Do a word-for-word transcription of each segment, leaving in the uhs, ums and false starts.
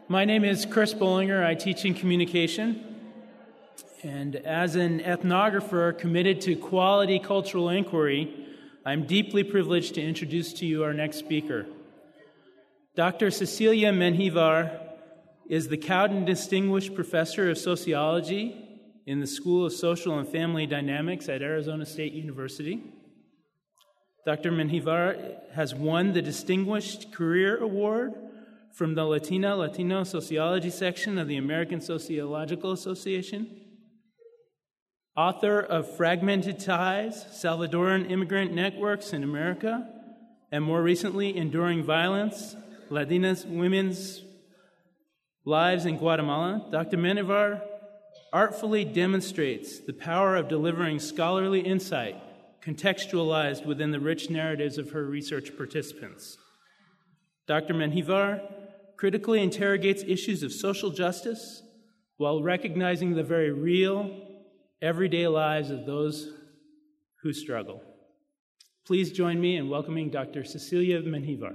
My name is Chris Bollinger. I teach in communication. And as an ethnographer committed to quality cultural inquiry, I'm deeply privileged to introduce to you our next speaker. Doctor Cecilia Menjivar is the Cowden Distinguished Professor of Sociology in the School of Social and Family Dynamics at Arizona State University. Doctor Menjivar has won the Distinguished Career Award from the Latina Latino Sociology section of the American Sociological Association. Author of Fragmented Ties, Salvadoran Immigrant Networks in America, and more recently, Enduring Violence, Latinas Women's Lives in Guatemala, Doctor Menjivar artfully demonstrates the power of delivering scholarly insight contextualized within the rich narratives of her research participants. Doctor Menjivar critically interrogates issues of social justice while recognizing the very real, everyday lives of those who struggle. Please join me in welcoming Doctor Cecilia Menjivar.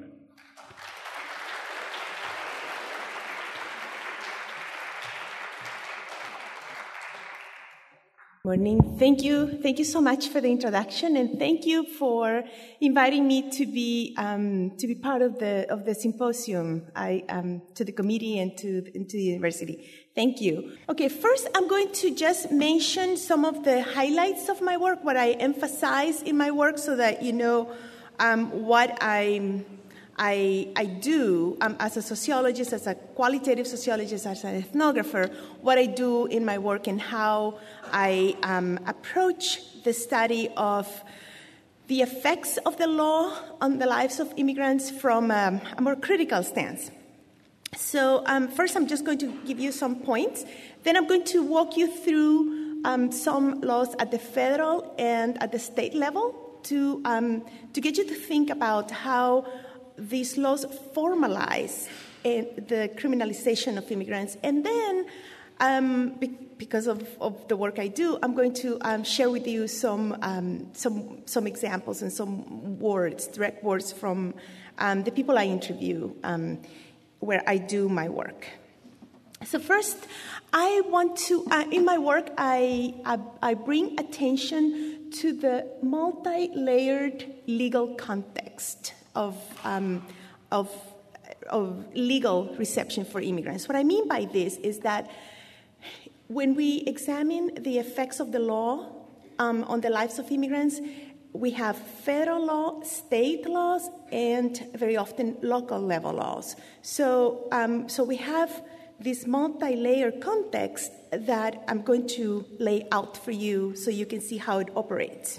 Morning. Thank you. Thank you so much for the introduction, and thank you for inviting me to be um, to be part of the of the symposium. I um, to the committee and to and to the university. Thank you. Okay. First, I'm going to just mention some of the highlights of my work, what I emphasize in my work, so that you know um, what I'm. I, I do um, as a sociologist, as a qualitative sociologist, as an ethnographer, what I do in my work and how I um, approach the study of the effects of the law on the lives of immigrants from um, a more critical stance. So um, first I'm just going to give you some points. Then I'm going to walk you through um, some laws at the federal and at the state level to um, to get you to think about how these laws formalize in the criminalization of immigrants. And then, um, be- because of, of the work I do, I'm going to um, share with you some um, some some examples and some words, direct words from um, the people I interview um, where I do my work. So first, I want to, uh, in my work, I, I, I bring attention to the multi-layered legal context of, um, of, of legal reception for immigrants. What I mean by this is that when we examine the effects of the law um, on the lives of immigrants, we have federal law, state laws, and very often local level laws. So, um, so we have this multi-layered context that I'm going to lay out for you so you can see how it operates.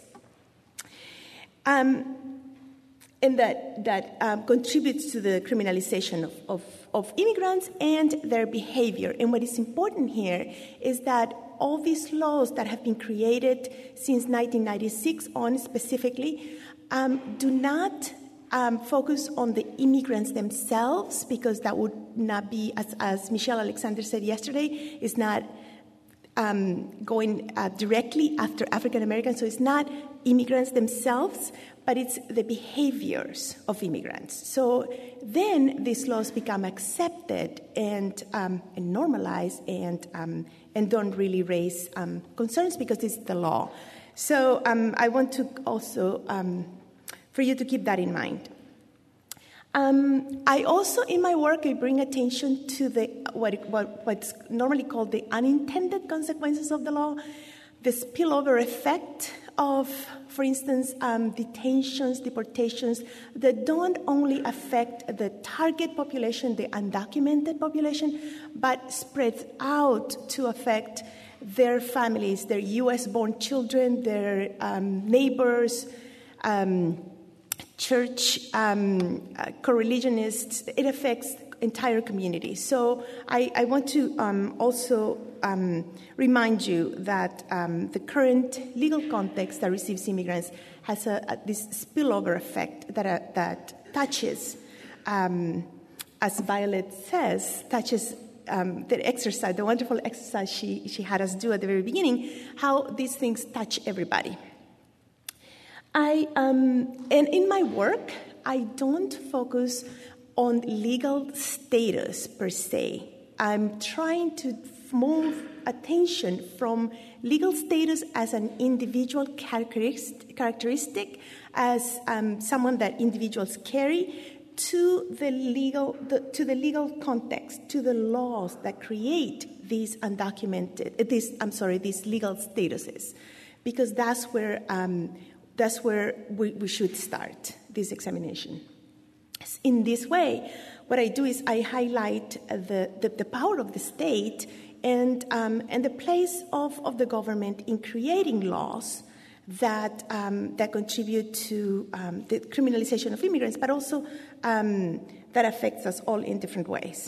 Um, and that, that um, contributes to the criminalization of, of, of immigrants and their behavior. And what is important here is that all these laws that have been created since nineteen ninety-six on specifically um, do not um, focus on the immigrants themselves, because that would not be, as, as Michelle Alexander said yesterday, is not um, going uh, directly after African Americans. So it's not immigrants themselves, but it's the behaviors of immigrants. So then these laws become accepted and, um, and normalized and um, and don't really raise um, concerns because it's the law. So um, I want to also, um, for you to keep that in mind. Um, I also, in my work, I bring attention to the what, what what's normally called the unintended consequences of the law, the spillover effect of, for instance, um, detentions, deportations that don't only affect the target population, the undocumented population, but spreads out to affect their families, their U S-born children, their um, neighbors, um, church um, uh, co-religionists. It affects entire communities. So I, I want to um, also um, remind you that um, the current legal context that receives immigrants has a, a, this spillover effect that, uh, that touches, um, as Violet says, touches um, the exercise, the wonderful exercise she, she had us do at the very beginning, how these things touch everybody. I um, and in my work, I don't focus on legal status per se. I'm trying to move attention from legal status as an individual characteristic, as um, someone that individuals carry, to the legal, the, to the legal context, to the laws that create these undocumented, these I'm sorry, these legal statuses, because that's where um, that's where we, we should start this examination. In this way, what I do is I highlight the, the, the power of the state and, um, and the place of, of the government in creating laws that, um, that contribute to um, the criminalization of immigrants, but also um, that affects us all in different ways.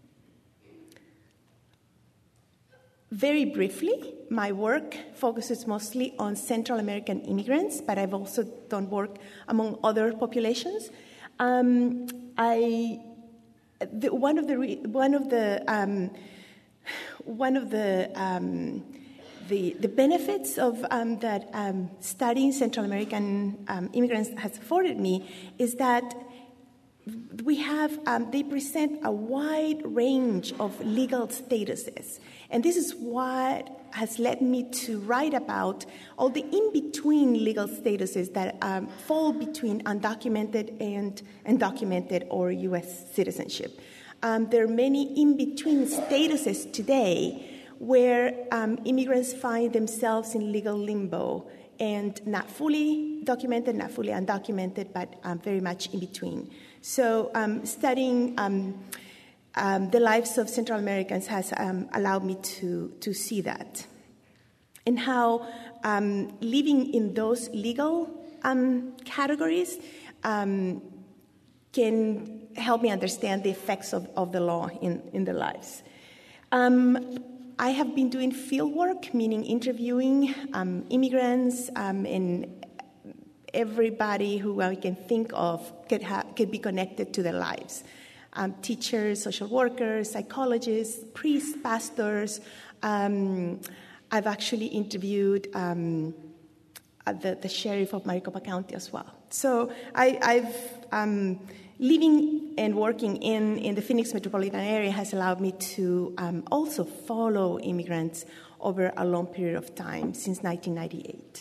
Very briefly, my work focuses mostly on Central American immigrants, but I've also done work among other populations. Um, I, the, one of the one of the um, one of the um, the, the benefits of um, that um, studying Central American um, immigrants has afforded me is that we have um, they present a wide range of legal statuses, and this is what has led me to write about all the in-between legal statuses that um, fall between undocumented and, and documented or U S citizenship. Um, there are many in-between statuses today where um, immigrants find themselves in legal limbo and not fully documented, not fully undocumented, but um, very much in between. So um, studying um, Um, the lives of Central Americans has um, allowed me to, to see that, and how um, living in those legal um, categories um, can help me understand the effects of, of the law in, in their lives. Um, I have been doing field work, meaning interviewing um, immigrants um, and everybody who I can think of could, ha- could be connected to their lives. Um, teachers, social workers, psychologists, priests, pastors. Um, I've actually interviewed um, the, the sheriff of Maricopa County as well. So I, I've um, living and working in, in the Phoenix metropolitan area has allowed me to um, also follow immigrants over a long period of time, since nineteen ninety-eight.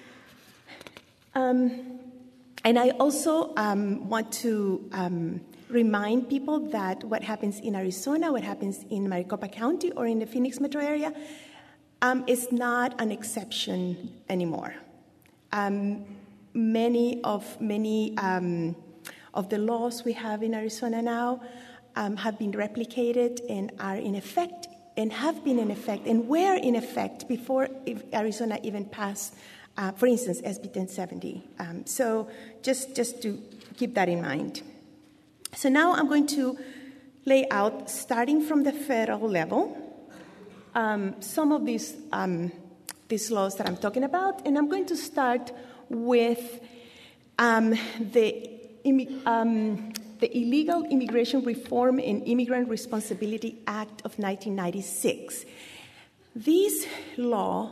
Um, and I also um, want to um, remind people that what happens in Arizona, what happens in Maricopa County or in the Phoenix metro area um, is not an exception anymore. Um, many of many um, of the laws we have in Arizona now um, have been replicated and are in effect and have been in effect and were in effect before Arizona even passed, uh, for instance, S B ten seventy. Um, so just, just to keep that in mind. So now I'm going to lay out, starting from the federal level, um, some of these, um, these laws that I'm talking about, and I'm going to start with um, the, um, the Illegal Immigration Reform and Immigrant Responsibility Act of nineteen ninety-six. This law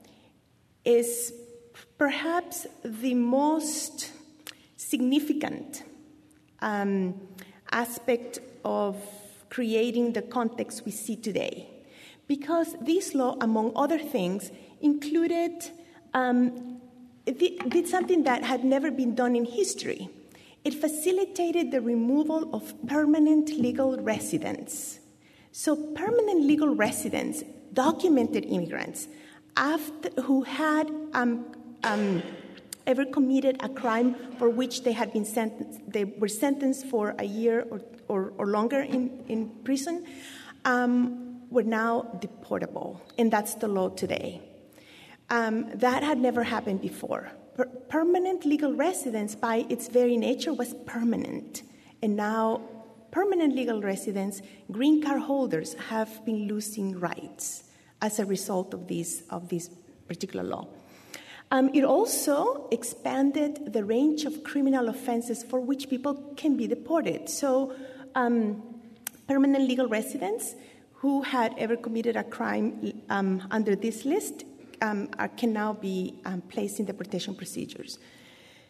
is perhaps the most significant Um, aspect of creating the context we see today, because this law, among other things, included um, it did something that had never been done in history. It facilitated the removal of permanent legal residents. So permanent legal residents, documented immigrants, after, who had um, um, ever committed a crime for which they had been sentenced, they were sentenced for a year or, or, or longer in, in prison, um, were now deportable. And that's the law today. Um, that had never happened before. Per- permanent legal residence, by its very nature, was permanent. And now permanent legal residents, green card holders, have been losing rights as a result of this, of this particular law. Um, it also expanded the range of criminal offenses for which people can be deported. So um, permanent legal residents who had ever committed a crime um, under this list um, are, can now be um, placed in deportation procedures.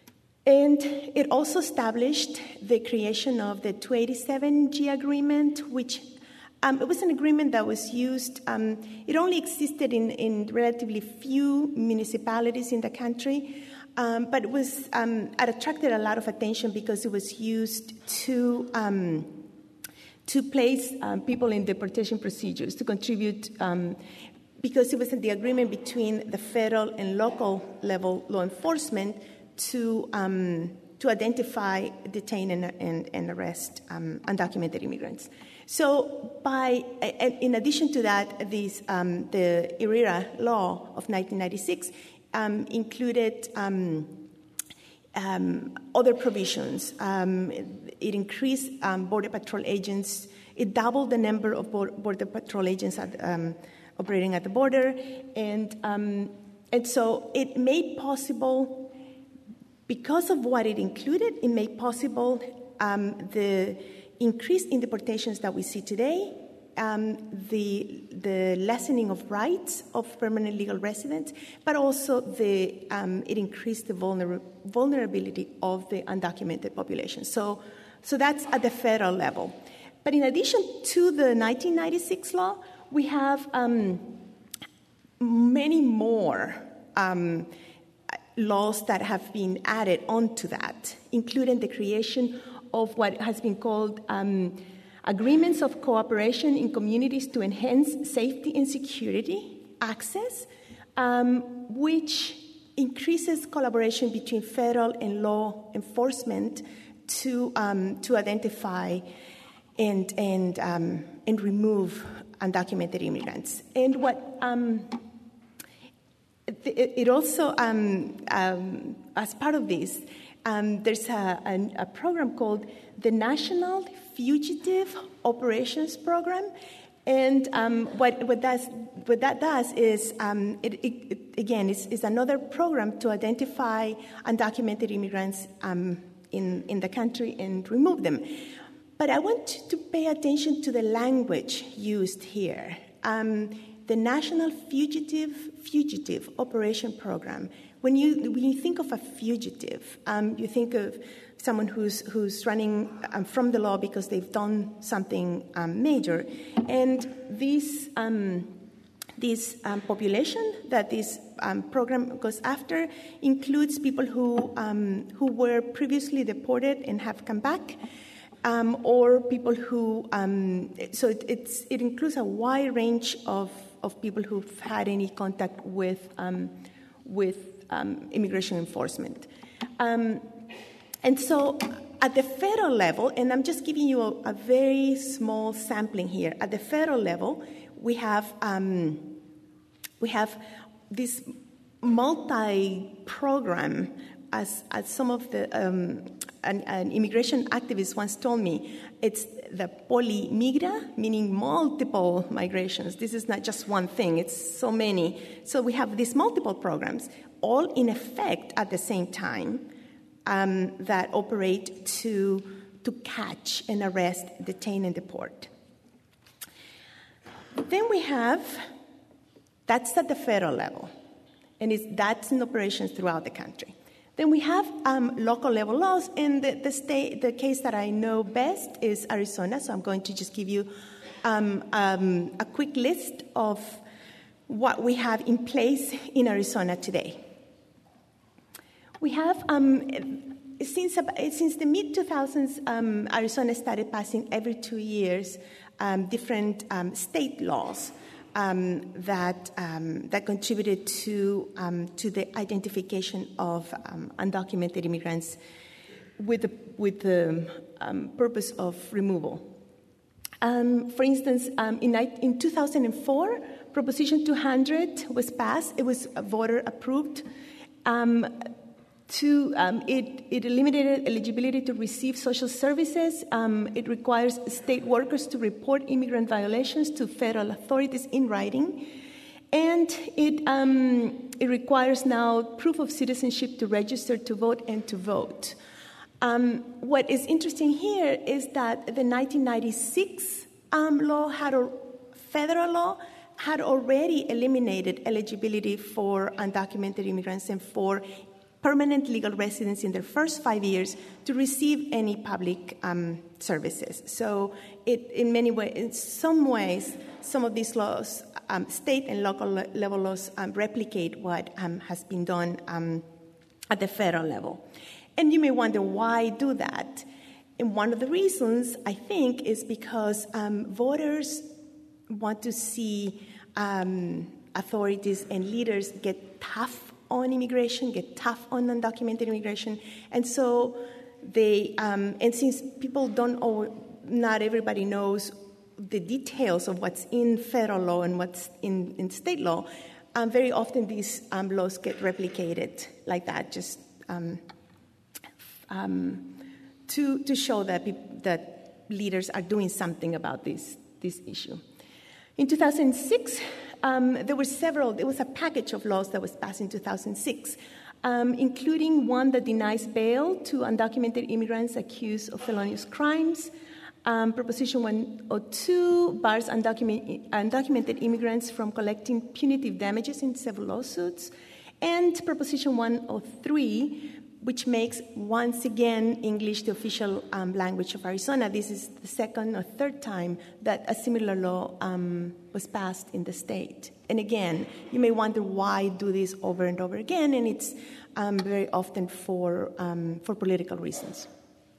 And it also established the creation of the two eighty-seven G agreement, which um, it was an agreement that was used, um, it only existed in, in relatively few municipalities in the country, um, but it was, um, it attracted a lot of attention because it was used to, um, to place um, people in deportation procedures, to contribute, um, because it was in the agreement between the federal and local level law enforcement to um, to identify, detain, and, and, and arrest um, undocumented immigrants. So, by in addition to that, these um, the I R E R A law of nineteen ninety-six um, included um, um, other provisions. Um, it increased um, border patrol agents. It doubled the number of border patrol agents at, um, operating at the border, and um, and so it made possible. Because of what it included, it made possible um, the increase in deportations that we see today, um, the, the lessening of rights of permanent legal residents, but also the, um, it increased the vulner- vulnerability of the undocumented population. So, so that's at the federal level. But in addition to the nineteen ninety-six law, we have um, many more um, laws that have been added onto that, including the creation of what has been called um, agreements of cooperation in communities to enhance safety and security access, um, which increases collaboration between federal and law enforcement to um, to identify and and um, and remove undocumented immigrants. And what um, It also, um, um, as part of this, um, there's a, a, a program called the National Fugitive Operations Program, and um, what, what, that's, what that does is, um, it, it, it, again, it's, it's another program to identify undocumented immigrants um, in, in the country and remove them. But I want to pay attention to the language used here. Um, The National Fugitive Fugitive Operation Program. When you when you think of a fugitive, um, you think of someone who's who's running um, from the law because they've done something um, major, and this um, this um, population that this um, program goes after includes people who um, who were previously deported and have come back. Um, or people who, um, so it, it's, it includes a wide range of, of people who've had any contact with, um, with um, immigration enforcement. Um, and so at the federal level, and I'm just giving you a, a very small sampling here, at the federal level, we have, um, we have this multi-program, as, as some of the, um, an, an immigration activist once told me, it's the polymigra, meaning multiple migrations. This is not just one thing, it's so many. So we have these multiple programs, all in effect at the same time, um, that operate to, to catch and arrest, detain, and deport. Then we have, that's at the federal level, and it's, that's in operations throughout the country. Then we have um, local level laws, and the, the state, the case that I know best is Arizona. So I'm going to just give you um, um, a quick list of what we have in place in Arizona today. We have um, since since the mid two thousands, um, Arizona started passing every two years um, different um, state laws. Um, that um, that contributed to um, to the identification of um, undocumented immigrants with the with the um, purpose of removal. Um, for instance, um, in, in two thousand four, Proposition two hundred was passed. It was voter approved. Um, To, um, it, it eliminated eligibility to receive social services. Um, it requires state workers to report immigrant violations to federal authorities in writing. And it, um, it requires now proof of citizenship to register to vote and to vote. Um, what is interesting here is that the nineteen ninety-six um, law had a federal law had already eliminated eligibility for undocumented immigrants and for permanent legal residence in their first five years to receive any public um, services. So it, in many ways, in some ways, some of these laws, um, state and local le- level laws, um, replicate what um, has been done um, at the federal level. And you may wonder, why do that? And one of the reasons, I think, is because um, voters want to see um, authorities and leaders get tough on immigration, get tough on undocumented immigration. And so they, um, and since people don't, owe, not everybody knows the details of what's in federal law and what's in, in state law, um, very often these um, laws get replicated like that, just um, um, to, to show that, pe- that leaders are doing something about this, this issue. In two thousand six, um, there were several, there was a package of laws that was passed in two thousand six, um, including one that denies bail to undocumented immigrants accused of felonious crimes. Um, Proposition one oh two bars undocumented, undocumented immigrants from collecting punitive damages in civil lawsuits. And Proposition one oh three, which makes, once again, English the official um, language of Arizona. This is the second or third time that a similar law um, was passed in the state. And again, you may wonder why do this over and over again, and it's um, very often for, um, for political reasons.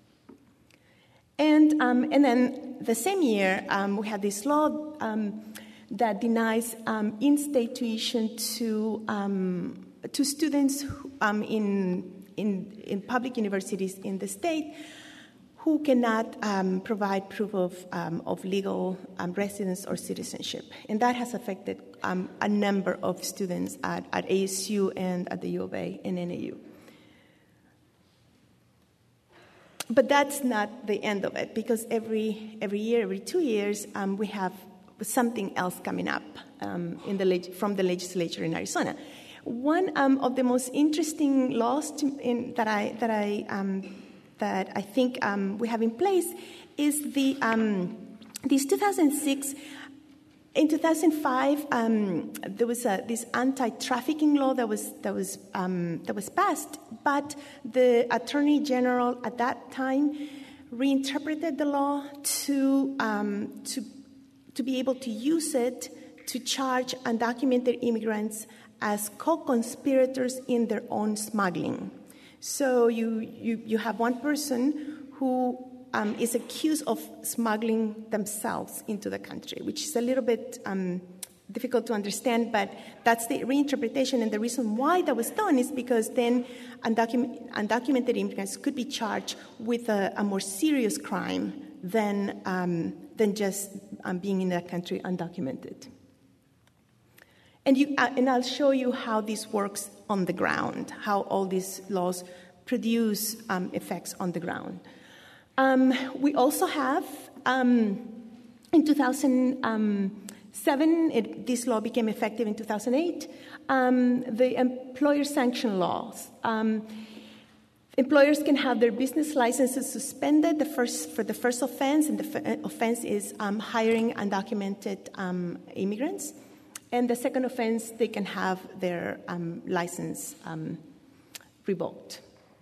And, um, and then the same year, um, we had this law um, that denies um, in-state tuition to, um, to students who, um, in In, in public universities in the state who cannot um, provide proof of, um, of legal um, residence or citizenship. And that has affected um, a number of students at, at A S U and at the U of A and N A U. But that's not the end of it, because every, every year, every two years, um, we have something else coming up um, in the leg- from the legislature in Arizona. One um, of the most interesting laws to, in, that I that I um, that I think um, we have in place is the um, this two thousand six. In two thousand five, um, there was a, this anti-trafficking law that was that was um, that was passed, but the Attorney General at that time reinterpreted the law to um, to to be able to use it to charge undocumented immigrants as co-conspirators in their own smuggling. So you, you, you have one person who um, is accused of smuggling themselves into the country, which is a little bit um, difficult to understand, but that's the reinterpretation. And the reason why that was done is because then undocumented, undocumented immigrants could be charged with a, a more serious crime than, um, than just um, being in that country undocumented. And, you, uh, and I'll show you how this works on the ground, how all these laws produce um, effects on the ground. Um, we also have, um, in two thousand seven, it, this law became effective in two thousand eight, um, the employer sanction laws. Um, employers can have their business licenses suspended the first, for the first offense, and the f- offense is um, hiring undocumented um, immigrants. And the second offense, they can have their um, license um, revoked.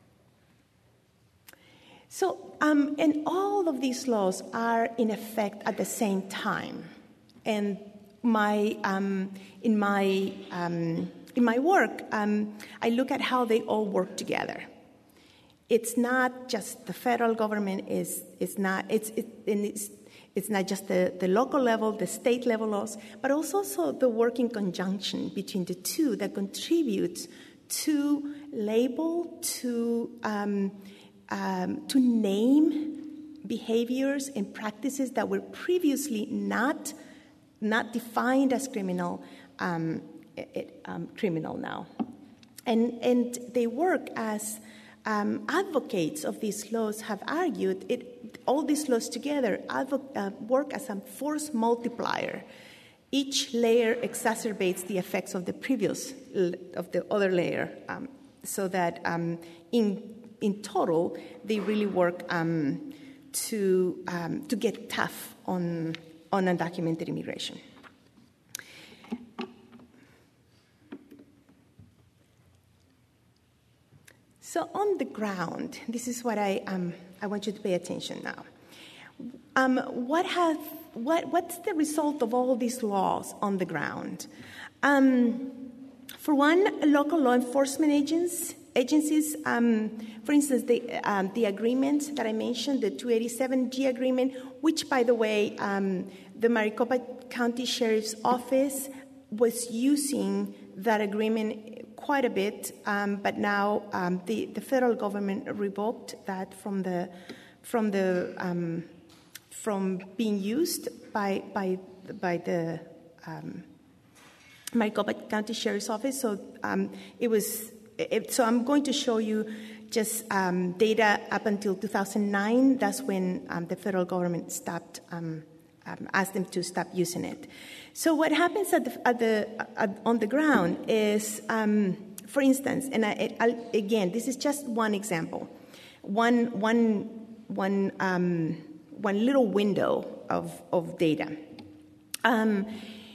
So, um, and all of these laws are in effect at the same time. And my, um, in my um, in my work, um, I look at how they all work together. It's not just the federal government is is not it's it, and it's. It's not just the, the local level, the state level laws, but also, also the work in conjunction between the two that contributes to label, to um, um, to name behaviors and practices that were previously not not defined as criminal, um, it, um, criminal now, and and they work as um, advocates of these laws have argued it. All these laws together advo- uh, work as a force multiplier. Each layer exacerbates the effects of the previous, of the other layer, um, so that um, in in total they really work um, to um, to get tough on on undocumented immigration. So on the ground, this is what I um, I want you to pay attention now. Um, what have what what's the result of all these laws on the ground? Um, for one, local law enforcement agents agencies, um, for instance, the um, the agreement that I mentioned, the two eighty-seven G agreement, which, by the way, um, the Maricopa County Sheriff's Office was using that agreement quite a bit, um, but now um, the, the federal government revoked that from the from the um, from being used by by by the um, Maricopa County Sheriff's Office. So um, it was. It, so I'm going to show you just um, data up until two thousand nine. That's when um, the federal government stopped. Um, um, asked them to stop using it. So what happens at the, at the at, on the ground is, um, for instance, and I, I, again, this is just one example, one one one um, one little window of of data. Um,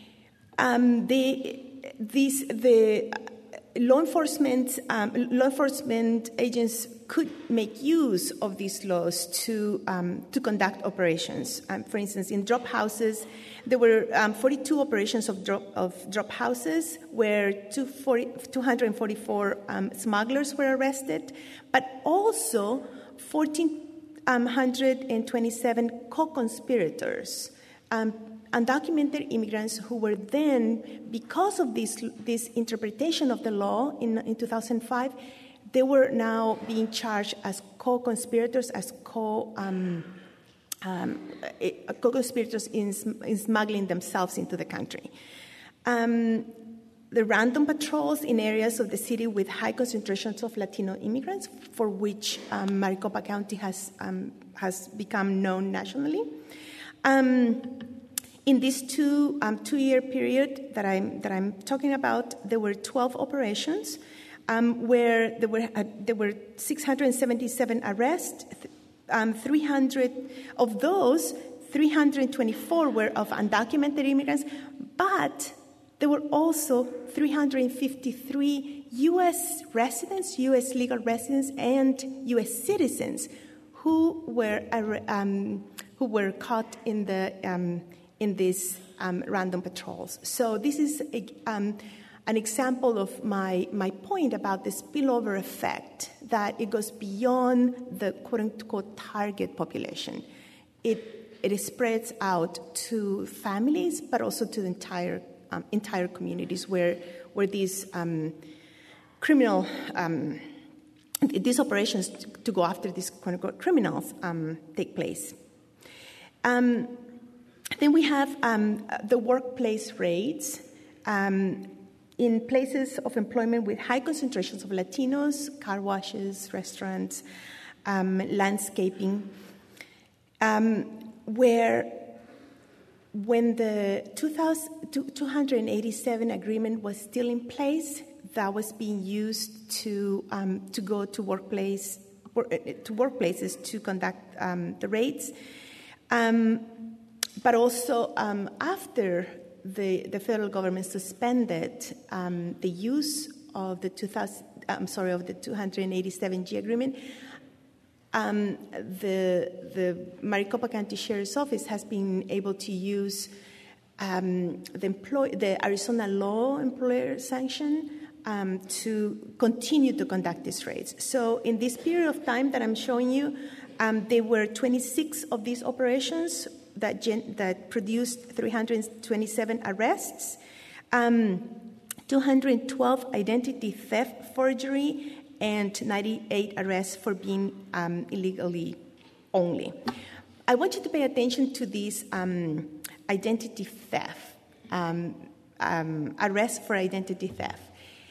um, the these the law enforcement um, law enforcement agents could make use of these laws to um, to conduct operations. Um, for instance, in drop houses, there were um, forty-two operations of drop of drop houses where two hundred forty-four um, smugglers were arrested, but also one thousand four hundred twenty-seven co-conspirators. Um, undocumented immigrants who were then, because of this this interpretation of the law in, in two thousand five, they were now being charged as co-conspirators, as co um, um, co-conspirators in, in smuggling themselves into the country. Um, the random patrols in areas of the city with high concentrations of Latino immigrants, for which um, Maricopa County has um, has become known nationally. Um, In this two um, two-year period that I'm that I'm talking about, there were twelve operations um, where there were uh, there were six hundred seventy-seven arrests. Um, three hundred of those, three hundred twenty-four were of undocumented immigrants, but there were also three hundred fifty-three U S residents, U S legal residents, and U S citizens who were um, who were caught in the um, in these um, random patrols. So this is a, um, an example of my, my point about the spillover effect, that it goes beyond the quote-unquote target population. It, it spreads out to families, but also to the entire, um, entire communities where, where these um, criminal, um, these operations to, to go after these quote-unquote criminals um, take place. Um, Then we have um, the workplace raids um, in places of employment with high concentrations of Latinos, car washes, restaurants, um, landscaping, um, where when the two hundred eighty-seven agreement was still in place, that was being used to um, to go to workplace to workplaces to conduct um, the raids. Um, But also, um, after the, the federal government suspended um, the use of the two thousand, I'm sorry, of the two hundred eighty-seven G agreement, um, the the Maricopa County Sheriff's Office has been able to use um, the employ the Arizona law employer sanction um, to continue to conduct these raids. So, in this period of time that I'm showing you, um, there were twenty-six of these operations that gen- that produced three hundred twenty-seven arrests, um, two hundred twelve identity theft, forgery, and ninety-eight arrests for being um, illegally only. I want you to pay attention to these um, identity theft, um, um, arrests for identity theft.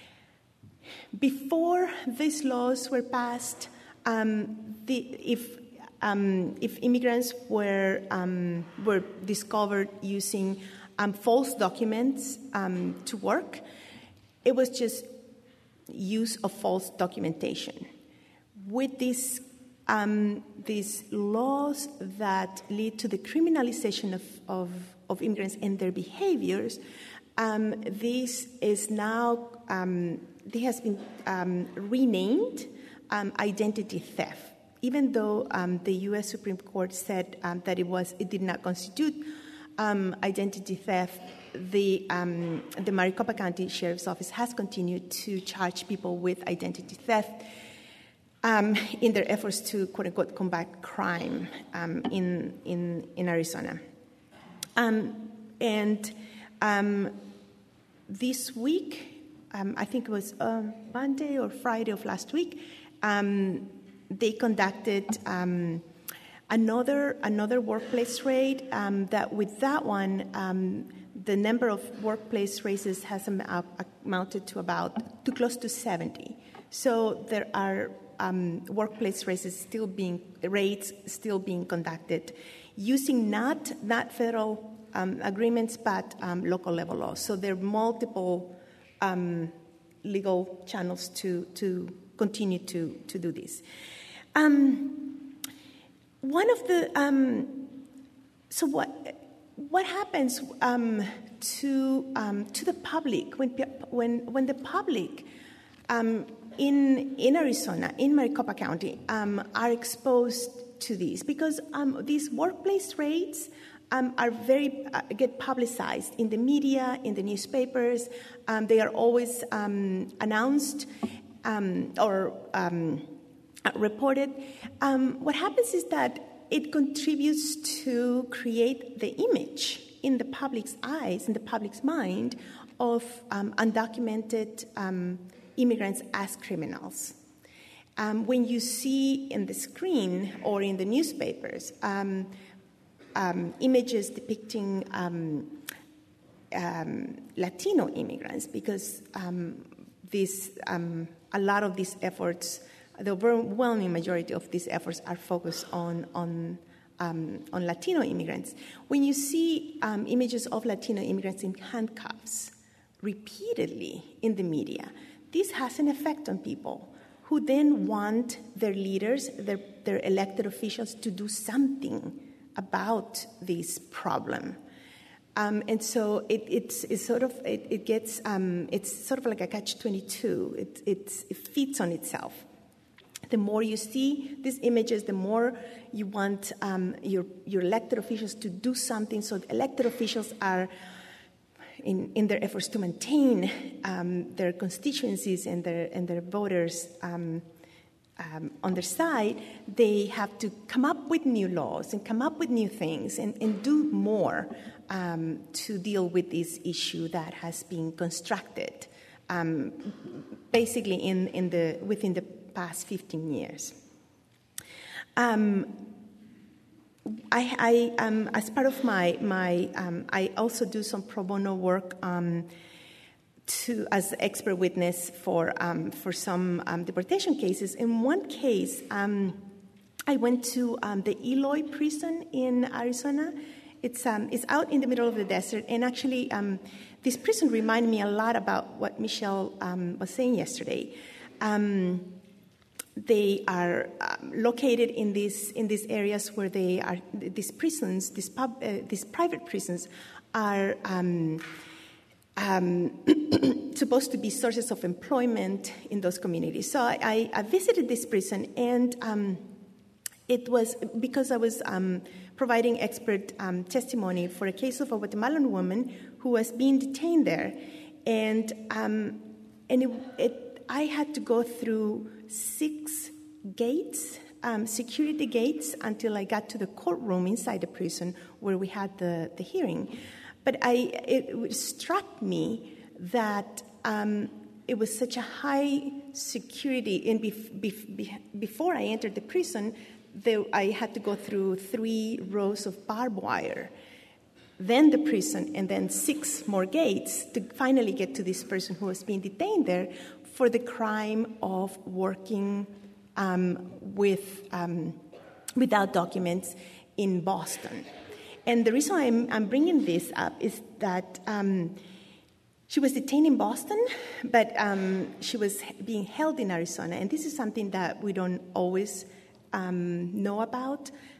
Before these laws were passed, um, the, if Um, if immigrants were um, were discovered using um, false documents um, to work, it was just use of false documentation. With these um, these laws that lead to the criminalization of, of, of immigrants and their behaviors, um, this is now um, this has been um, renamed um, identity theft. Even though um, the U S Supreme Court said um, that it was it did not constitute um, identity theft, the um, the Maricopa County Sheriff's Office has continued to charge people with identity theft um, in their efforts to quote unquote combat crime um, in in in Arizona. Um, and um, this week, um, I think it was uh, Monday or Friday of last week. Um, They conducted um, another another workplace raid. Um, that with that one, um, the number of workplace races has am- amounted to about to close to seventy. So there are um, workplace races still being raids still being conducted, using not not federal um, agreements but um, local level laws. So there are multiple um, legal channels to to continue to to do this. Um, one of the um, so what what happens um, to um, to the public when when when the public um, in in Arizona, in Maricopa County, um, are exposed to these, because um, these workplace raids um, are very uh, get publicized in the media, in the newspapers. Um, they are always um, announced um, or um, reported. Um, what happens is that it contributes to create the image in the public's eyes, in the public's mind, of um, undocumented um, immigrants as criminals. Um, when you see in the screen or in the newspapers um, um, images depicting um, um, Latino immigrants, because um, this, um, a lot of these efforts, the overwhelming majority of these efforts are focused on on, um, on Latino immigrants. When you see um, images of Latino immigrants in handcuffs repeatedly in the media, this has an effect on people who then want their leaders, their, their elected officials, to do something about this problem. Um, and so it, it's, it's sort of it, it gets um, it's sort of like a catch twenty-two. It, it's, it feeds on itself. The more you see these images, the more you want um, your, your elected officials to do something. So the elected officials are, in, in their efforts to maintain um, their constituencies and their, and their voters um, um, on their side, they have to come up with new laws and come up with new things and, and do more um, to deal with this issue that has been constructed um, basically in, in the, within the past fifteen years. Um, I, I um, as part of my my, um, I also do some pro bono work um, to as expert witness for um, for some um, deportation cases. In one case, um, I went to um, the Eloy prison in Arizona. It's um, it's out in the middle of the desert, and actually, um, this prison reminded me a lot about what Michelle um, was saying yesterday. Um, They are um, located in these in these areas where they are. These prisons, these pub, uh, these private prisons, are um, um, supposed to be sources of employment in those communities. So I, I visited this prison, and um, it was because I was um, providing expert um, testimony for a case of a Guatemalan woman who was being detained there, and um, and it, it, I had to go through six gates, um, security gates, until I got to the courtroom inside the prison where we had the, the hearing. But I, it, it struck me that um, it was such a high security. And bef- bef- before I entered the prison, there, I had to go through three rows of barbed wire, then the prison, and then six more gates to finally get to this person who was being detained there for the crime of working um, with um, without documents in Boston. And the reason I'm, I'm bringing this up is that um, she was detained in Boston, but um, she was being held in Arizona. And this is something that we don't always um, know about.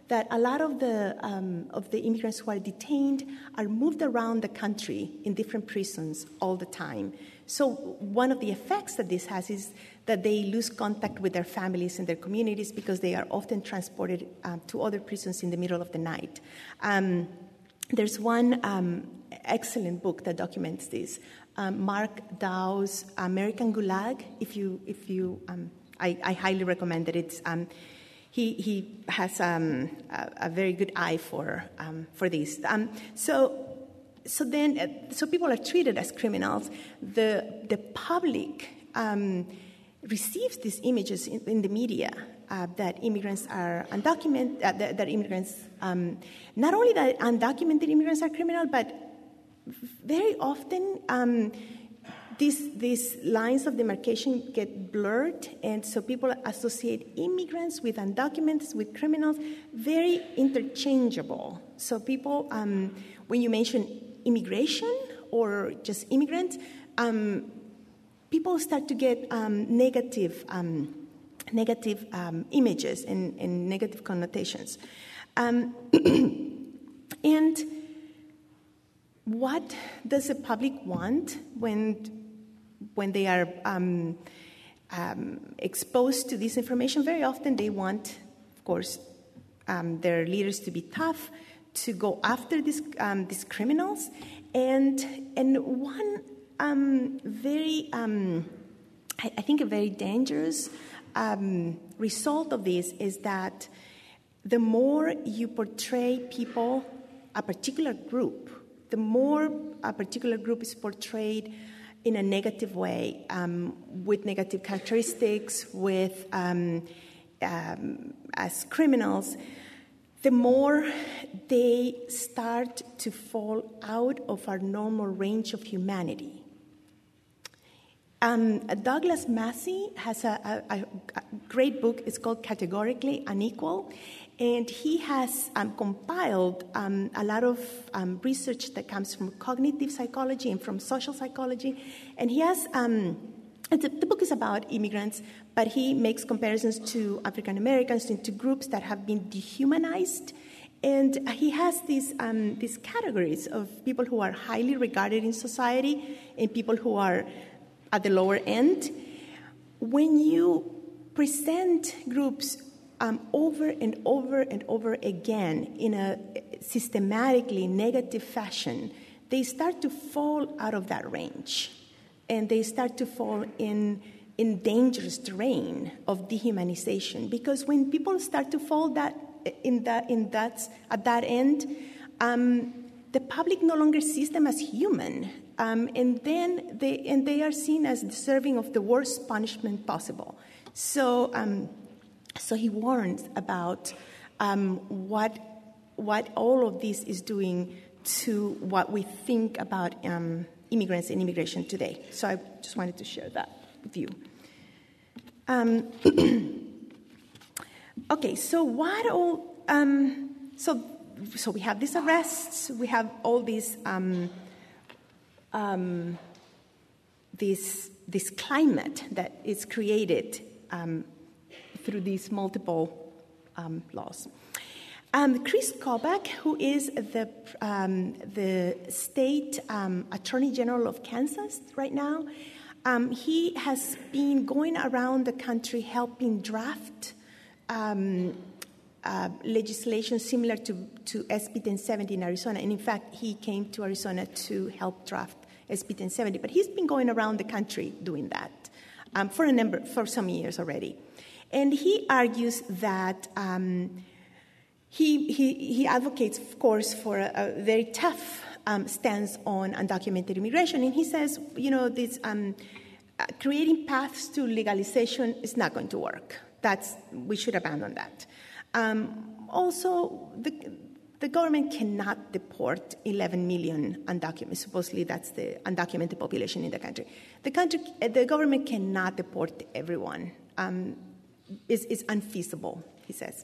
that a lot of the um, of the immigrants who are detained are moved around the country in different prisons all the time. So one of the effects that this has is that they lose contact with their families and their communities because they are often transported um, to other prisons in the middle of the night. Um, there's one um, excellent book that documents this, um, Mark Dow's American Gulag. If you, if you, um, I, I highly recommend it. It's um, he he has um, a, a very good eye for um, for this. Um, so. So then, uh, so people are treated as criminals. The the public um, receives these images in, in the media uh, that immigrants are undocumented. Uh, that, that immigrants, um, not only that undocumented immigrants are criminal, but very often um, these these lines of demarcation get blurred, and so people associate immigrants with undocumented, with criminals, very interchangeable. So people, um, when you mention immigration or just immigrants, um, people start to get um, negative, um, negative um, images and, and negative connotations. Um, and what does the public want when, when they are um, um, exposed to this information? Very often they want, of course, um, their leaders to be tough, to go after these um, these criminals, and and one um, very um, I, I think a very dangerous um, result of this is that the more you portray people, a particular group, the more a particular group is portrayed in a negative way, um, with negative characteristics, with um, um, as criminals, the more they start to fall out of our normal range of humanity. Um, Douglas Massey has a, a, a great book. It's called Categorically Unequal, and he has um, compiled um, a lot of um, research that comes from cognitive psychology and from social psychology, and he has... Um, The, the book is about immigrants, but he makes comparisons to African Americans, into groups that have been dehumanized. And he has these, um, these categories of people who are highly regarded in society and people who are at the lower end. When you present groups um, over and over and over again in a systematically negative fashion, they start to fall out of that range. And they start to fall in, in dangerous terrain of dehumanization. Because when people start to fall that in that in that at that end, um, the public no longer sees them as human, um, and then they and they are seen as deserving of the worst punishment possible. So, um, so he warns about um, what what all of this is doing to what we think about. Um, immigrants and immigration today. So I just wanted to share that with you. Um, okay, so what all, um, so so we have these arrests, we have all these, um, um, this, this climate that is created um, through these multiple um, laws. Um, Chris Kobach, who is the um, the state um, attorney general of Kansas right now, um, he has been going around the country helping draft um, uh, legislation similar to, to S B ten seventy in Arizona. And in fact, he came to Arizona to help draft S B ten seventy. But he's been going around the country doing that um, for a number for some years already. And he argues that. Um, He, he, he advocates, of course, for a, a very tough um, stance on undocumented immigration. And he says, you know, this um, uh, creating paths to legalization is not going to work. That's, we should abandon that. Um, also, the, the government cannot deport eleven million undocumented. Supposedly, that's the undocumented population in the country. The country, the government cannot deport everyone. Um, it's, it's unfeasible, he says.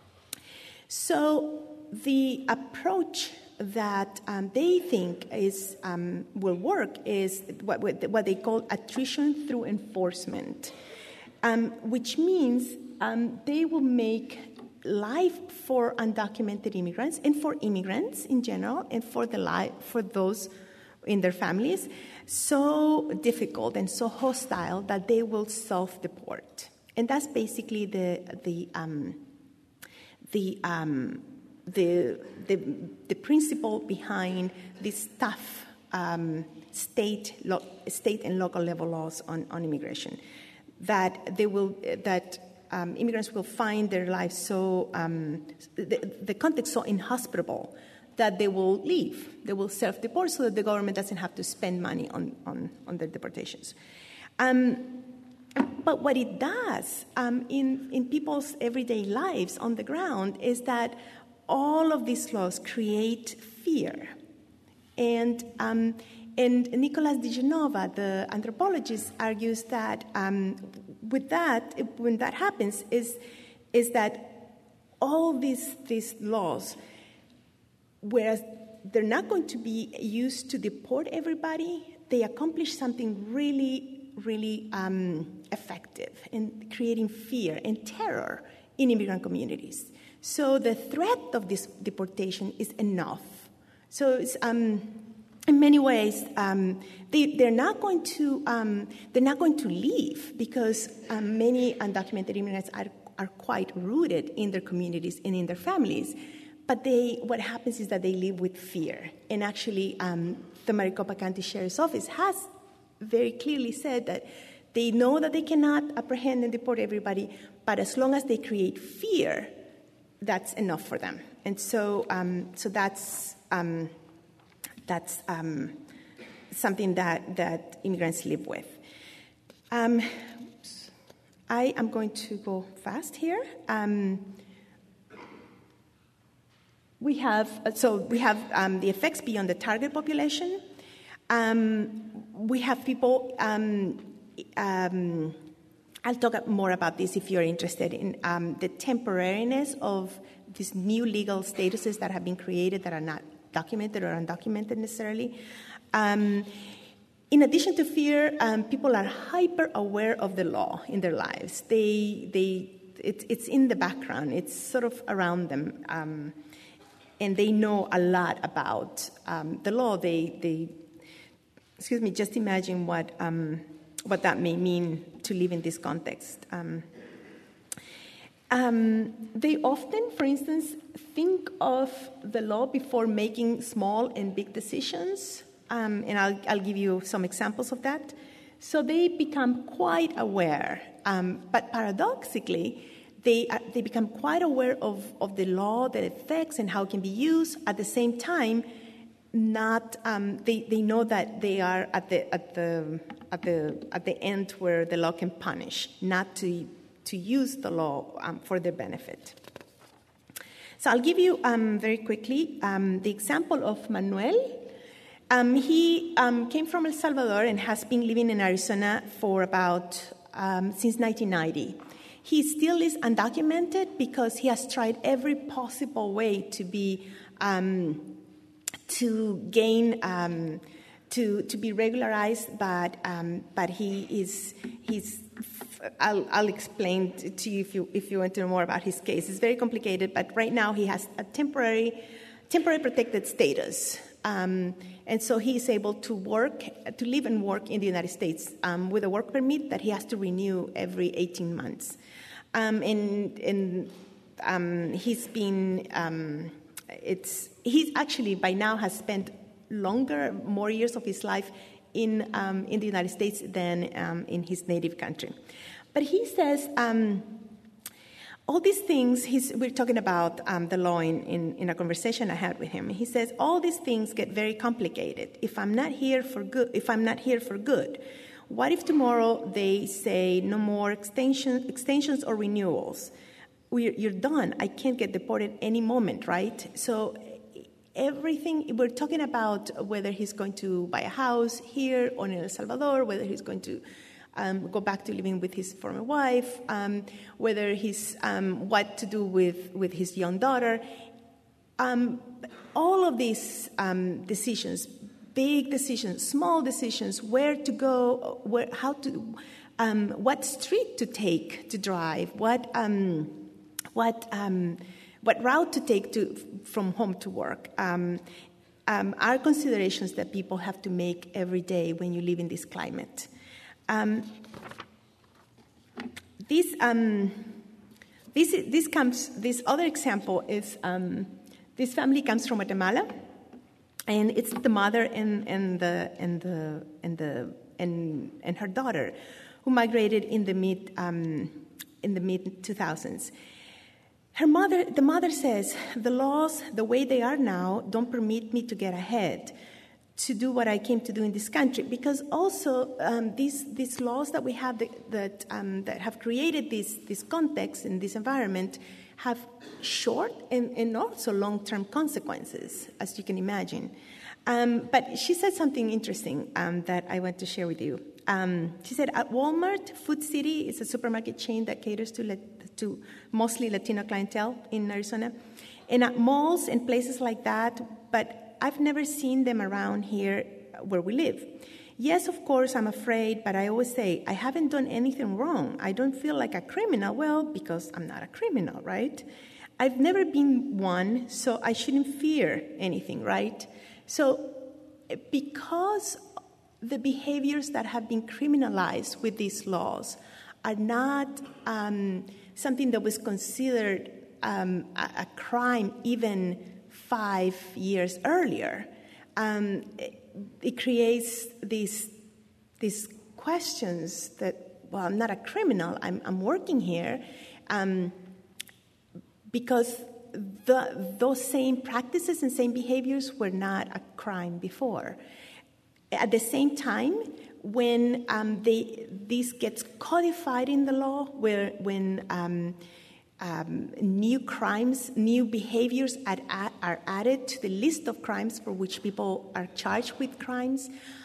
So the approach that um, they think is um, will work is what, what they call attrition through enforcement, um, which means um, they will make life for undocumented immigrants and for immigrants in general and for the life for those in their families so difficult and so hostile that they will self-deport. And that's basically the the um, the, um, the the the principle behind this tough um, state lo- state and local level laws on, on immigration. That they will that um, immigrants will find their lives so um, the, the context so inhospitable that they will leave. They will self-deport so that the government doesn't have to spend money on, on, on their deportations. Um, but what it does um, in, in people's everyday lives on the ground is that all of these laws create fear. And, um, and Nicolas de Genova, the anthropologist, argues that um, with that, when that happens, is, is that all these, these laws, whereas they're not going to be used to deport everybody, they accomplish something really, really um, effective in creating fear and terror in immigrant communities. So the threat of this deportation is enough. So it's, um, in many ways, um, they, they're not going to um, they're not going to leave because um, many undocumented immigrants are, are quite rooted in their communities and in their families. But they, what happens is that they live with fear. And actually, um, the Maricopa County Sheriff's Office has very clearly said that they know that they cannot apprehend and deport everybody, but as long as they create fear, that's enough for them. And so, um, so that's um, that's um, something that, that immigrants live with. Um, I am going to go fast here. Um, We have so we have um, the effects beyond the target population. Um, we have people. Um, um, I'll talk more about this if you're interested in um, the temporariness of these new legal statuses that have been created that are not documented or undocumented necessarily. Um, in addition to fear, um, people are hyper aware of the law in their lives. They they it, it's in the background. It's sort of around them. Um, And they know a lot about um, the law. They, they, excuse me, just imagine what um, what that may mean to live in this context. Um, um, they often, for instance, think of the law before making small and big decisions. Um, and I'll, I'll give you some examples of that. So they become quite aware. Um, but paradoxically, They, are, they become quite aware of, of the law, their effects, and how it can be used. At the same time, not um, they, they know that they are at the at the at the at the end where the law can punish, not to to use the law um, for their benefit. So I'll give you um, very quickly um, the example of Manuel. Um, he um, came from El Salvador and has been living in Arizona for about um, since nineteen ninety. He still is undocumented because he has tried every possible way to be um, to gain um, to to be regularized, but um, but he is he's. I'll, I'll explain to you if you if you want to know more about his case. It's very complicated, but right now he has a temporary temporary protected status, um, and so he is able to work to live and work in the United States um, with a work permit that he has to renew every eighteen months. Um, and and um, he's been, um, it's, he's actually by now has spent longer, more years of his life in um, in the United States than um, in his native country. But he says um, all these things, he's, we're talking about um, the law in, in, in a conversation I had with him. He says all these things get very complicated. If I'm not here for good, if I'm not here for good, what if tomorrow they say no more extension, extensions or renewals? We're, you're done. I can't get deported any moment, right? So everything, we're talking about whether he's going to buy a house here or in El Salvador, whether he's going to um, go back to living with his former wife, um, whether he's, um, what to do with, with his young daughter. Um, all of these um, decisions, big decisions, small decisions, where to go, where, how to, um, what street to take to drive, what, um, what um, what route to take to from home to work um, um, are considerations that people have to make every day when you live in this climate. Um, this um, this this comes. This other example is um, this family comes from Guatemala, and it's the mother and and the and the and the and and her daughter, who migrated in the mid um, in the mid two thousands. Her mother, the mother says, the laws, the way they are now, don't permit me to get ahead, to do what I came to do in this country. Because also um, these these laws that we have that that, um, that have created this this context and this environment have short and, and also long-term consequences, as you can imagine. Um, but she said something interesting um, that I want to share with you. Um, she said, at Walmart, Food City is a supermarket chain that caters to, lat- to mostly Latino clientele in Arizona. And at malls and places like that, but I've never seen them around here where we live. Yes, of course, I'm afraid, but I always say, I haven't done anything wrong. I don't feel like a criminal. Well, because I'm not a criminal, right? I've never been one, so I shouldn't fear anything, right? So because the behaviors that have been criminalized with these laws are not um, something that was considered um, a, a crime even five years earlier, um, it, it creates these these questions that, well, I'm not a criminal, I'm, I'm working here, um, because the, those same practices and same behaviors were not a crime before. At the same time, when um, they, this gets codified in the law, where when um, um, new crimes, new behaviors are, are added to the list of crimes for which people are charged with crimes,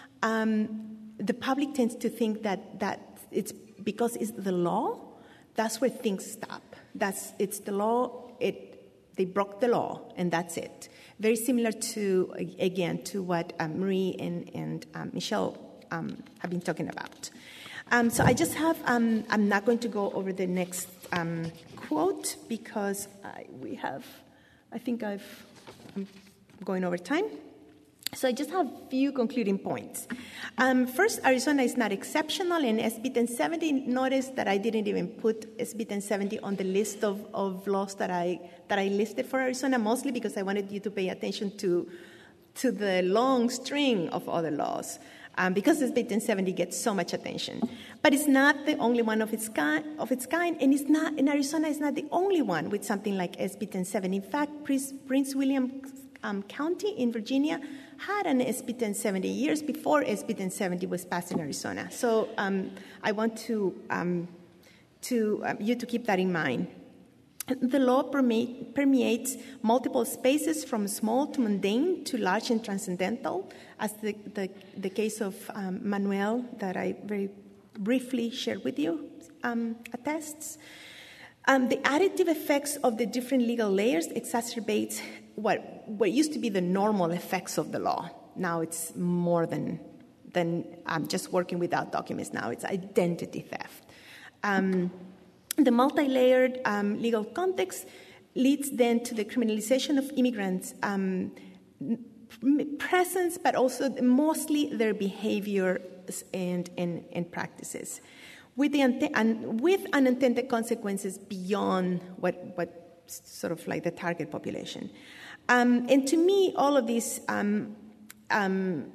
um, the public tends to think that, that it's because it's the law, that's where things stop. That's it's the law. It they broke the law, and that's it. Very similar to, again, to what um, Marie and, and um, Michelle um, have been talking about. Um, so I just have, um, I'm not going to go over the next um, quote because I, we have, I think I've, I'm going over time. So I just have a few concluding points. Um, first, Arizona is not exceptional, and S B ten seventy, notice that I didn't even put S B ten seventy on the list of, of laws that I that I listed for Arizona, mostly because I wanted you to pay attention to, to the long string of other laws, um, because S B ten seventy gets so much attention. But it's not the only one of its kind, of its kind, and it's not, and Arizona is not the only one with something like S B ten seventy. In fact, Prince, Prince William um, County in Virginia had an S B ten seventy years before S B ten seventy was passed in Arizona. So um, I want to um, to um, you to keep that in mind. The law perme- permeates multiple spaces from small to mundane to large and transcendental, as the, the, the case of um, Manuel that I very briefly shared with you um, attests. Um, the additive effects of the different legal layers exacerbates what, what used to be the normal effects of the law. Now it's more than, than um, just working without documents. Now it's identity theft. Um, the multi-layered um, legal context leads then to the criminalization of immigrants' um, presence, but also mostly their behavior and, and, and practices, with the and with unintended consequences beyond what what sort of like the target population. Um, and to me, all of this um, um,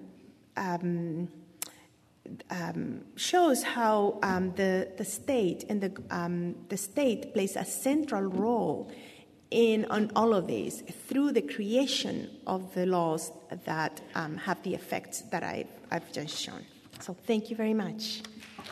um, um, shows how um, the the state and the um, the state plays a central role in on all of these through the creation of the laws that um, have the effects that I I've just shown. So thank you very much.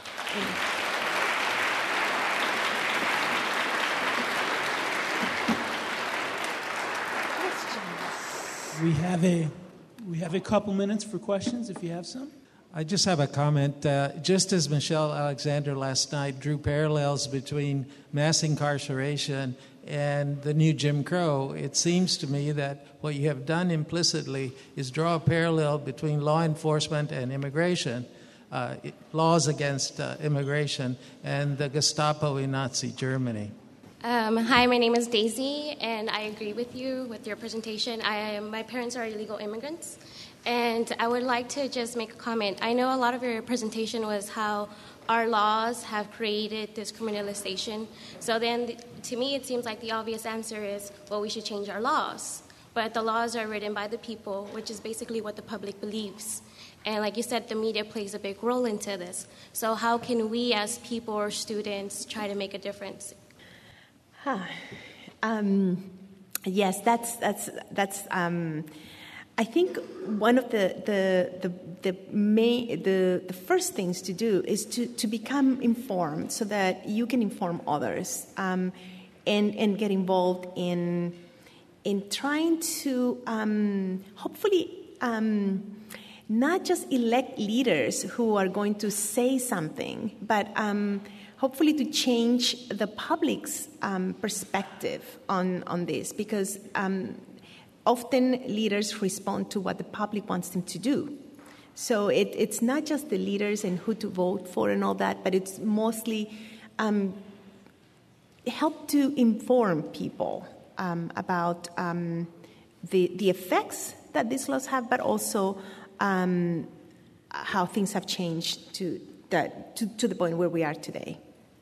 We have a we have a couple minutes for questions if you have some. I just have a comment. Uh, just as Michelle Alexander last night drew parallels between mass incarceration and the new Jim Crow, it seems to me that what you have done implicitly is draw a parallel between law enforcement and immigration, uh, laws against uh, immigration, and the Gestapo in Nazi Germany. Um, hi, my name is Daisy, and I agree with you with your presentation. I, my parents are illegal immigrants, and I would like to just make a comment. I know a lot of your presentation was how our laws have created this criminalization. So then, to me, it seems like the obvious answer is, well, we should change our laws. But the laws are written by the people, which is basically what the public believes. And like you said, the media plays a big role into this. So how can we as people or students try to make a difference? Huh. Um, yes, that's that's that's. Um, I think one of the the the the main the, the first things to do is to, to become informed so that you can inform others, um, and and get involved in in trying to um, hopefully um, not just elect leaders who are going to say something, but um, hopefully to change the public's um, perspective on, on this, because um, often leaders respond to what the public wants them to do. So it, it's not just the leaders and who to vote for and all that, but it's mostly um, help to inform people um, about um, the, the effects that these laws have, but also um, how things have changed to, that, to, to the point where we are today.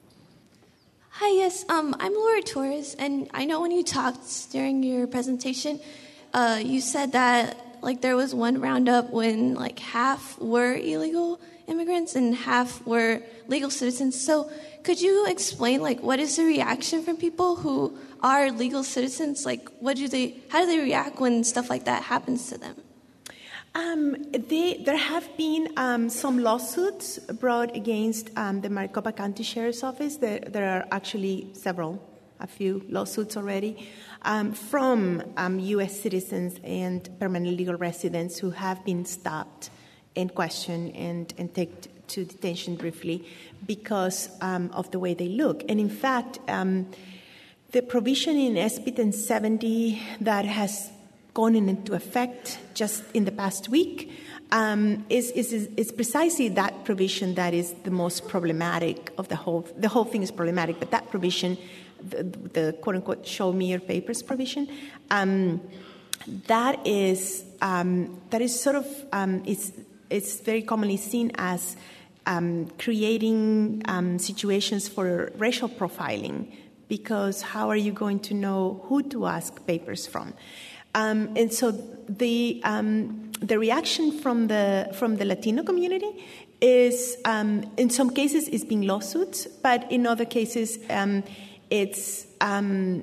Hi, yes, um, I'm Laura Torres, and I know when you talked during your presentation, uh, you said that like there was one roundup when like half were illegal immigrants and half were legal citizens. So could you explain like what is the reaction from people who are legal citizens? Like what do they, how do they react when stuff like that happens to them? Um, they, there have been um, some lawsuits brought against um, the Maricopa County Sheriff's Office. There, there are actually several, a few lawsuits already, um, from um, U S citizens and permanent legal residents who have been stopped and questioned and, and taken to detention briefly because um, of the way they look. And in fact, um, the provision in S B ten seventy that has gone into effect just in the past week um, is, is, is precisely that provision that is the most problematic of the whole. The whole thing is problematic, but that provision, the, the quote-unquote show me your papers provision, um, that is um, that is sort of um, it's it's very commonly seen as um, creating um, situations for racial profiling, because how are you going to know who to ask papers from? Um, and so the um, the reaction from the from the Latino community is, um, in some cases, is being lawsuits, but in other cases, um, it's um,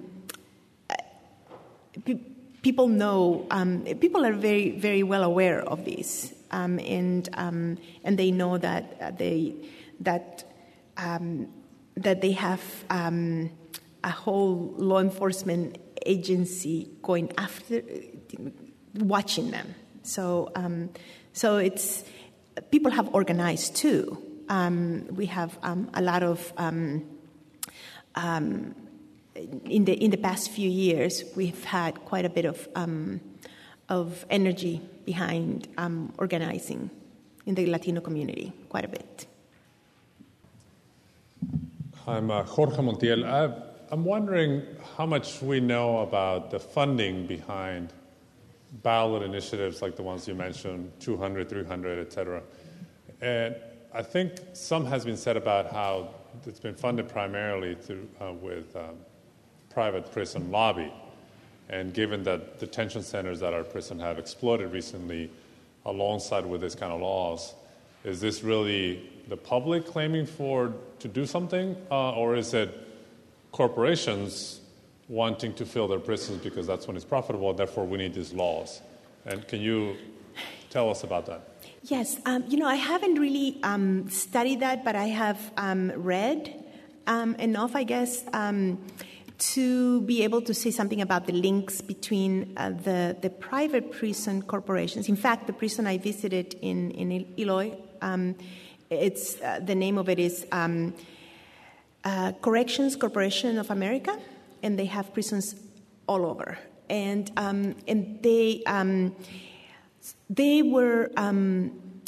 pe- people know um, people are very very well aware of this, um, and um, and they know that they that um, that they have um, a whole law enforcement agency going after, watching them. So, um, so it's people have organized too. Um, we have um, a lot of um, um, in the in the past few years. We've had quite a bit of um, of energy behind um, organizing in the Latino community. Quite a bit. I'm uh, Jorge Montiel. I've I'm wondering how much we know about the funding behind ballot initiatives like the ones you mentioned, two hundred, three hundred, et cetera. And I think some has been said about how it's been funded primarily through, uh, with um, private prison lobby. And given that detention centers at our prison have exploded recently alongside with this kind of laws, is this really the public claiming for to do something, uh, or is it corporations wanting to fill their prisons because that's when it's profitable, and therefore we need these laws? And can you tell us about that? Yes, um, you know, I haven't really um, studied that, but I have um, read um, enough, I guess, um, to be able to say something about the links between uh, the, the private prison corporations. In fact, the prison I visited in, in Eloy, um, it's uh, the name of it is Um, Uh, Corrections Corporation of America, and they have prisons all over. And um, and they um, they were um,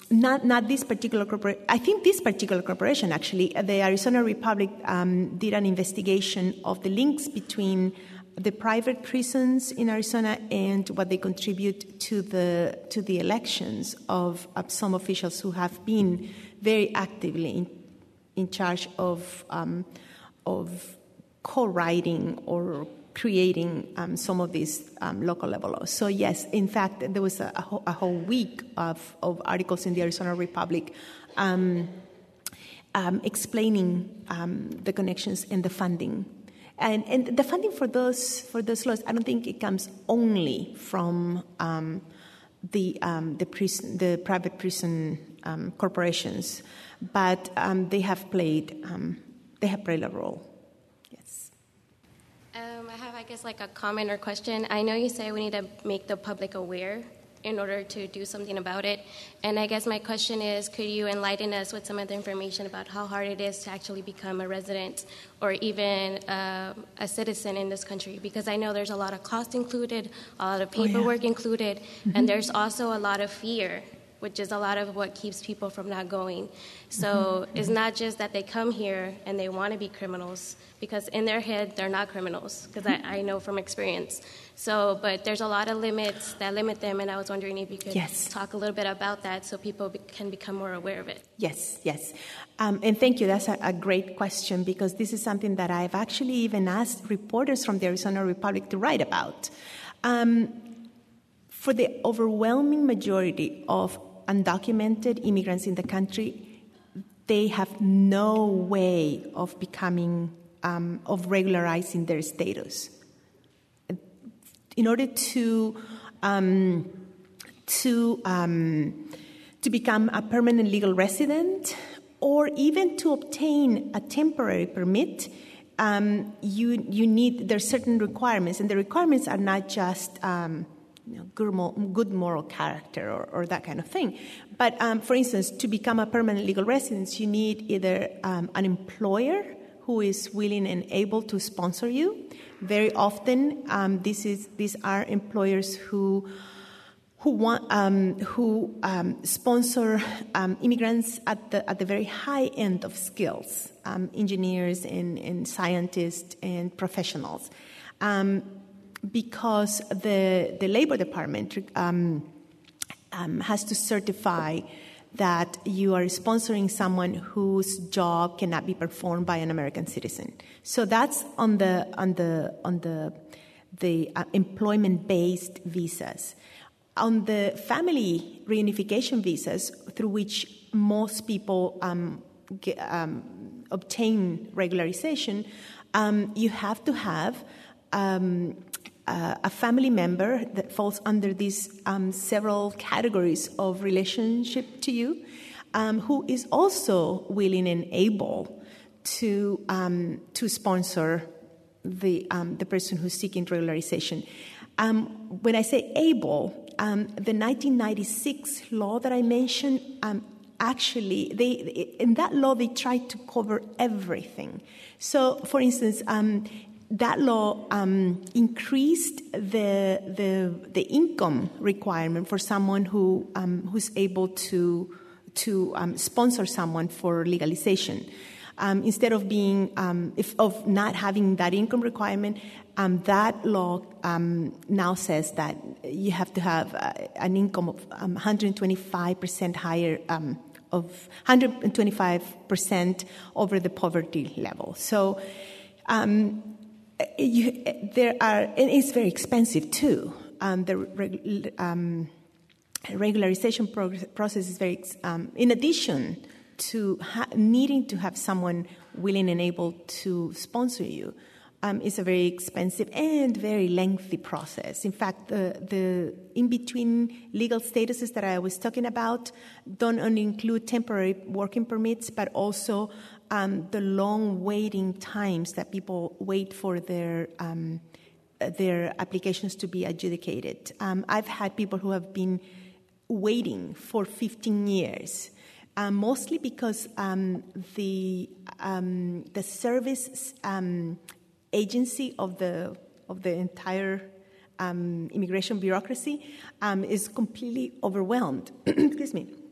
not not this particular corporation. I think this particular corporation, actually, the Arizona Republic um, did an investigation of the links between the private prisons in Arizona and what they contribute to the to the elections of, of some officials who have been very actively in, in charge of um, of co-writing or creating um, some of these um, local level laws. So yes, in fact, there was a, a, whole, a whole week of, of articles in the Arizona Republic um, um, explaining um, the connections and the funding. And, and the funding for those for those laws, I don't think it comes only from um, the um, the prison, the private prison um, corporations, but um, they have played um, they have played a role. Yes. Um, I have, I guess, like a comment or question. I know you say we need to make the public aware in order to do something about it. And I guess my question is, could you enlighten us with some of the information about how hard it is to actually become a resident or even uh, a citizen in this country? Because I know there's a lot of cost included, a lot of paperwork oh, yeah. included, mm-hmm. and there's also a lot of fear, which is a lot of what keeps people from not going. So mm-hmm. it's not just that they come here and they want to be criminals, because in their head, they're not criminals, because mm-hmm. I, I know from experience. So, but there's a lot of limits that limit them, and I was wondering if you could yes. talk a little bit about that so people be, can become more aware of it. Yes, yes. Um, and thank you. That's a, a great question, because this is something that I've actually even asked reporters from the Arizona Republic to write about. Um, for the overwhelming majority of undocumented immigrants in the country, they have no way of becoming, um, of regularizing their status. In order to um, to um, to become a permanent legal resident, or even to obtain a temporary permit, um, you you need there's certain requirements, and the requirements are not just um, you know, good, good moral character or, or that kind of thing. But um, for instance, to become a permanent legal resident, you need either um, an employer who is willing and able to sponsor you. Very often, um, this is these are employers who who want um, who um, sponsor um, immigrants at the at the very high end of skills, um, engineers and, and scientists and professionals, um, because the the Labor Department um, um, has to certify that you are sponsoring someone whose job cannot be performed by an American citizen. So that's on the on the on the the uh, employment-based visas. On the family reunification visas, through which most people um, get, um, obtain regularization, um, you have to have um, Uh, a family member that falls under these um, several categories of relationship to you, um, who is also willing and able to um, to sponsor the um, the person who's seeking regularization. Um, when I say able, um, the nineteen ninety-six law that I mentioned, um, actually, they in that law they tried to cover everything. So, for instance. Um, That law um, increased the, the the income requirement for someone who um, who's able to to um, sponsor someone for legalization. Um, instead of being um, if, of not having that income requirement, um, that law um, now says that you have to have uh, an income of um, one hundred twenty-five percent higher um, of one hundred twenty-five percent over the poverty level. So. Um, You, there are, and it's very expensive too. Um, the reg, um, regularization pro- process is very. Um, in addition to ha- needing to have someone willing and able to sponsor you, um, it's a very expensive and very lengthy process. In fact, the the in between legal statuses that I was talking about don't only include temporary working permits, but also. Um, the long waiting times that people wait for their um, their applications to be adjudicated. Um, I've had people who have been waiting for fifteen years, um, mostly because um, the um, the service um, agency of the of the entire um, immigration bureaucracy um, is completely overwhelmed. Excuse me.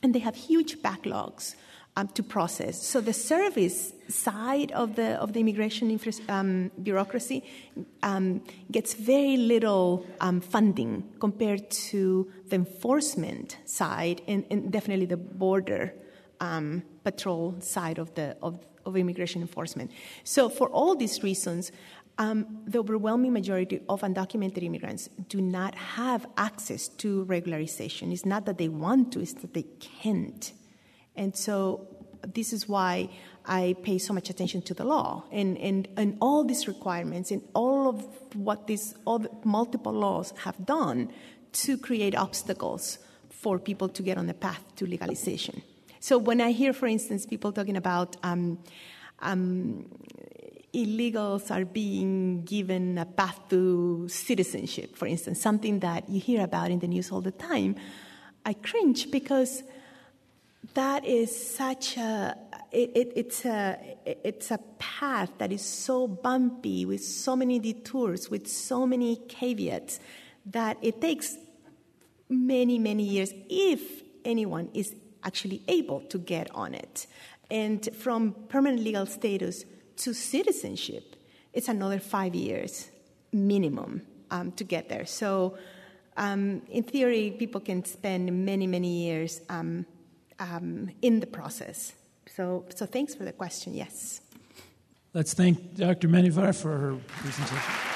and they have huge backlogs um, to process. So the service side of the of the immigration infra- um, bureaucracy um, gets very little um, funding compared to the enforcement side, and, and definitely the border um, patrol side of the of, of immigration enforcement. So for all these reasons, um, the overwhelming majority of undocumented immigrants do not have access to regularization. It's not that they want to; it's that they can't. And so this is why I pay so much attention to the law and, and, and all these requirements and all of what these all the multiple laws have done to create obstacles for people to get on the path to legalization. So when I hear, for instance, people talking about um, um, illegals are being given a path to citizenship, for instance, something that you hear about in the news all the time, I cringe because that is such a it, it, it's a it's a path that is so bumpy with so many detours, with so many caveats, that it takes many many years if anyone is actually able to get on it. And from permanent legal status to citizenship, it's another five years minimum um, to get there. So, um, in theory, people can spend many many years. Um, Um, in the process. So, so thanks for the question, yes. Let's thank Doctor Menivar for her presentation.